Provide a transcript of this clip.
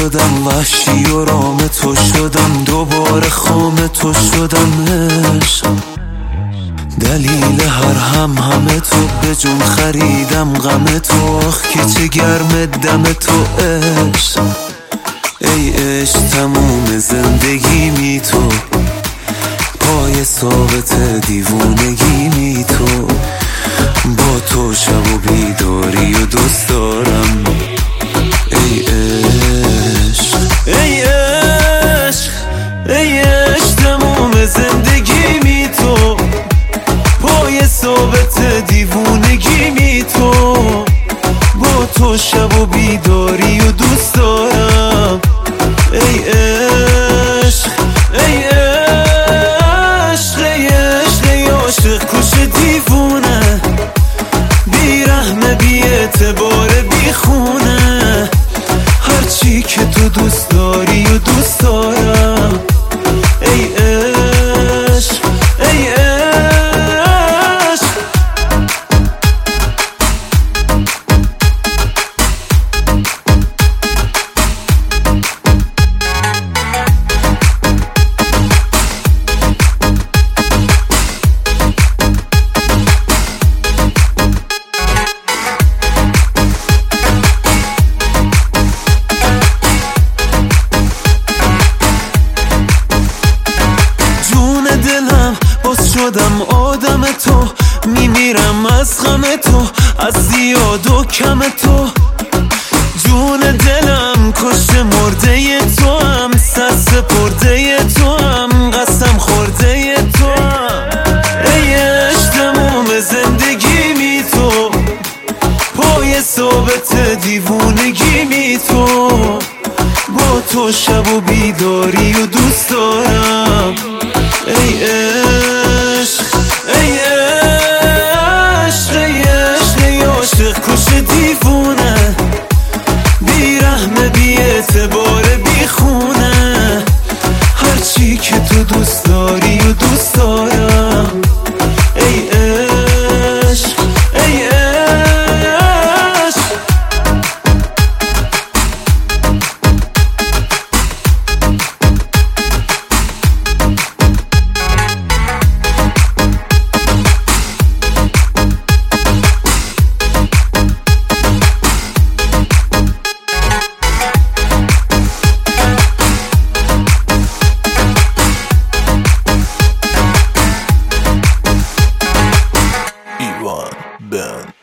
شدم، وحشی و رام تو شدم، دوباره خام تو شدم. عشق دلیل هر همه تو، به جون خریدم غم تو. آخ که چه گرم دم تو. عشق ای عشق تموم زندگی می تو، پای ثابت دیوونگی می تو. با تو شب و بیداری و دوست دارم. ای عشق ای عشق ای عشق تموم زندگی می تو، پای ثابت دیوونگی می تو. با تو شب و بیداری و دوست دارم. ای عشق ای عشق ای عشق ای عاشق کش دیوونه، بی رحمه بی اعتبار بی خونه. هرچی که تو دوست داری و دوست دارم. ای عشق ای عشق شدم آدم تو، میمیرم از غم تو، از زیاد و کم تو. جون دلم کشته مرده تو هم، سر سپرده تو هم، قسم خورده تو هم. ای عشق تموم زندگی می تو، پای ثابت دیوونگی می تو. با تو شب و بیداری و دوست دارم. ای عشق ای عشق ای عشق ای عاشق کش دیوونه، بی رحمه بی اعتبار بی خونه. هرچی که تو دوست داری و دوست دارم. ای عشق ای عشق Ben